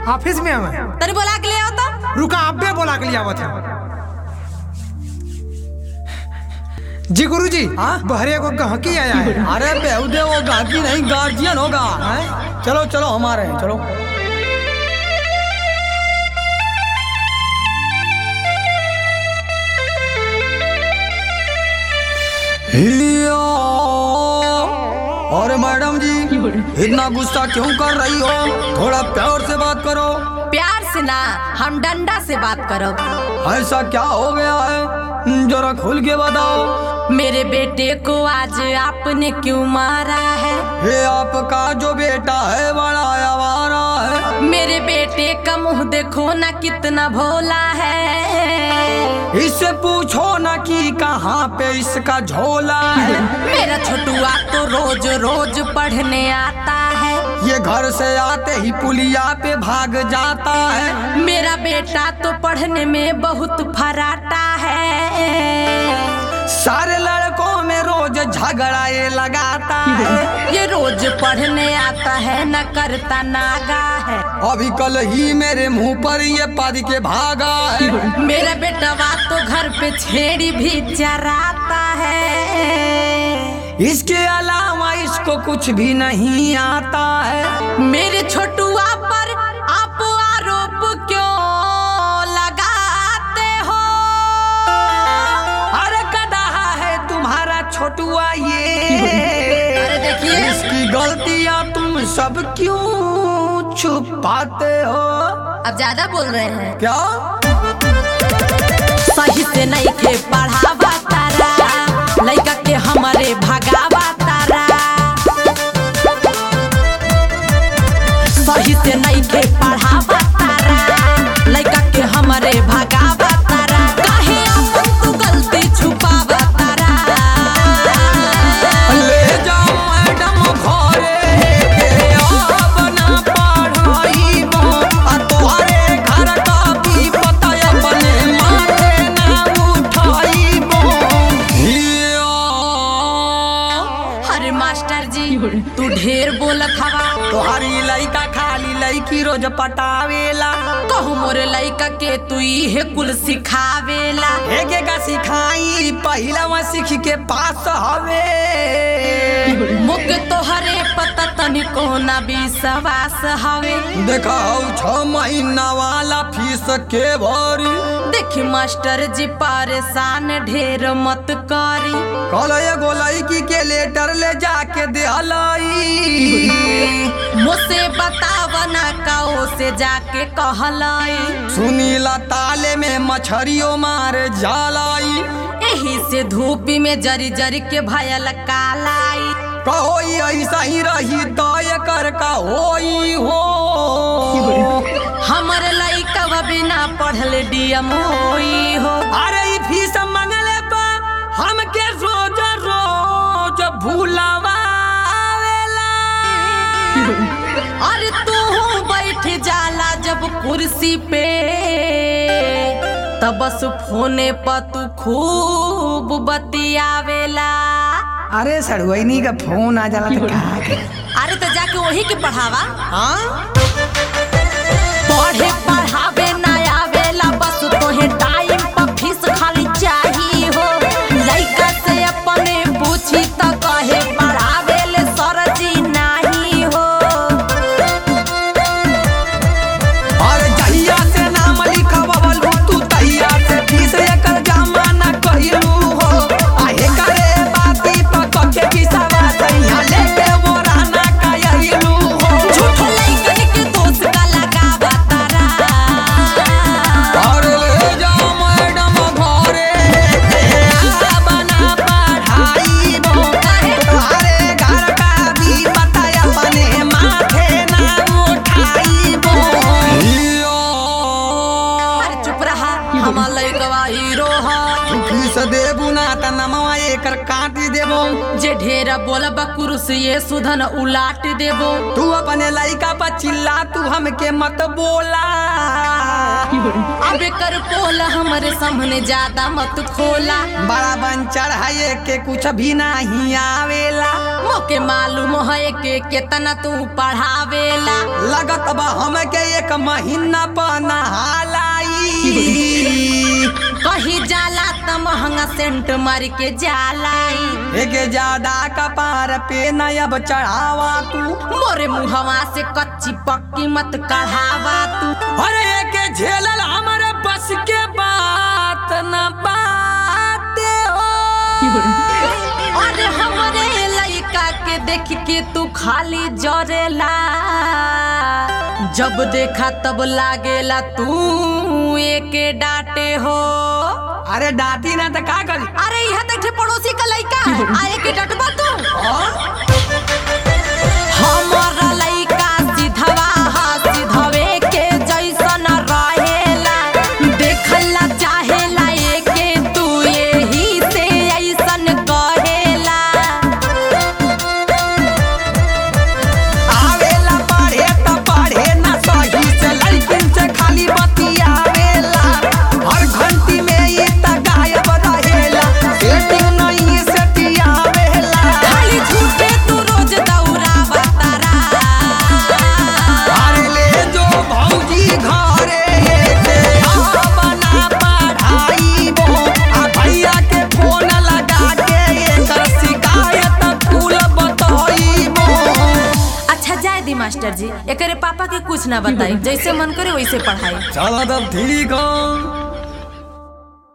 Office में हमें तनी बोला के ले आओ तो। रुका अब्बे बोला के लिया थे। जी गुरुजी बहरे को गहकी आया है। अरे बेहुदे वो गाकी नहीं गार्जियन होगा। चलो चलो हमारे हैं, चलो। और मैडम जी इतना गुस्सा क्यों कर रही हो? थोड़ा प्यार से बात करो। प्यार से ना, हम डंडा से बात करो। ऐसा क्या हो गया है, जरा खुल के बताओ। मेरे बेटे को आज आपने क्यों मारा है? ये आपका जो बेटा है बड़ा आवारा है। मेरे बेटे का मुंह देखो ना कितना भोला है। इससे पूछो ना कि कहाँ पे इसका झोला है। मेरा छोटुआ तो रोज रोज पढ़ने आता है। ये घर से आते ही पुलिया पे भाग जाता है। मेरा बेटा तो पढ़ने में बहुत फराटा है। सारे लड़कों में रोज झगड़ा ये लगाता है। ये रोज पढ़ने आता है न करता नागा है। अभी कल ही मेरे मुंह पर ये पद के भागा है। मेरा बेटा तो घर पे छेड़ी भी चराता है। इसके अलावा इसको कुछ भी नहीं आता है। मेरे छोटुआ पर आप आरोप क्यों लगाते हो? अरे कदाहा है तुम्हारा छोटुआ ये। अरे देखिए इसकी गलतियां तुम सब क्यों छुपाते हो? अब ज्यादा बोल रहे हैं क्या? सही से नहीं के पढ़ावा तारा, लड़का के हमारे भगावा तारा। सही से नहीं के पढ़ावा तारा, लड़का के हमारे भगावा तारा। काहे अपन तू गलती छुपावा तारा? ले जाओ मैडम घरे के अब ना पढ़ाई बो। आ तोहरे घर का भी पता अपने माथे ना उठाई बो। अरे मास्टर जी तू ढेर बोलत हवा। तोहरी लइका खाली लइकी रोज पटावेला। कहू मोरे लइका के तू इहे कुल सिखावेला। एके का सिखाई पहिला में सीख के पास हवे। मुख तोहरे पता तनिको ना विश्वास हवे। देखा 6 महीना वाला फीस के भरी। देखी मास्टर जी परेशान ढेर मत करी। कल एगो लड़की के लेटर ले जाके देहलाई। मुझसे बतावना काओ से जाके कहलाई। सुनीला ताले में मछरियों मारे जालाई। यही से धूपी में जरी जरी के भयल कालाई। कहो ऐसा ही रही तो कर का होई हो। हमर लइका बिना पढ़ले डीएम होई हो। अरे ई फीस मंगले पा हमके रोज रोज भूलावा आवेला। अरे तू बैठ जाला जब कुर्सी पे, तब बस फोने पर तू खूब बतियावेला। अरे सड़ुआइनी का फोन आ जाला तो क्या? अरे तो जाके वही के पढ़ावा। हाँ? पढ़े पढ़ावे ना आवेला, बस तोहे टाइम पर फीस खाली चाहिए हो। लइका से अपने पूछी तो कहे पढ़ावेले सर जी नहीं हो। अरे जहिया से नाम लिखवावलू तू तहिया से फीस एकर जमा ना कहिलू हो। आहे करे बाती तो कके किसावा सैया लेके वो रहना कहिलू हो। झूठ लइकन के दोस्त का लगावा तारा। हमार लइकवा हीरो ह फीस देबू ना त नमवा एकर काटी देबो जे ढेर बोलब कुरुस ये सुधन उलाट देबो तू अपने लइका पर चिल्ला तू हमके मत बोला अब कर पोल हमरे सामने ज्यादा मत खोला बड़ा बंचर है के कुछ भी नहीं आवेला मोके मालूम है के केतना तू पढ़ावेला लगत बा हमके एक महीना पर नहालाई कहीं जाला त महंगा सेंट मार के जालाई एक ज्यादा कपार पे न अब चढ़ावा तू मोरे मुहवा से कच्ची पक्की मत कढ़ावा तू अरे के झेलल हमारे बस के बात न बाते हो और हमरे लइका के देख के तू खाली जरेला जब देखा तब लागेला तू एके डांटे हो अरे डांटी ना तो का करी अरे यह देखे पड़ोसी का लइका है आए के डटबा तू हमारा लइका सीधवा हा सीधवे के जैसन रहेला देखला चाहेला एके तू यही से ऐसन कहेला आवेला पढ़े त पढ़े ना सही से लड़किन से खाली बतियावेला हर घंटी में ये त गायब रहेला सेटिंग नहीं सेटियावेला खाली झूठे तू रोज दौड़ावा तारा अरे ले जो भौजी घरे के बना पढ़ाई बो आ भैया के फोन लगा के एकर शिकायत कुल बताई बो अच्छा जाए दी मास्टर जी एकरे पापा के कुछ ना बताई जैसे मन करे वैसे पढ़ाई चलो तब ठीक हो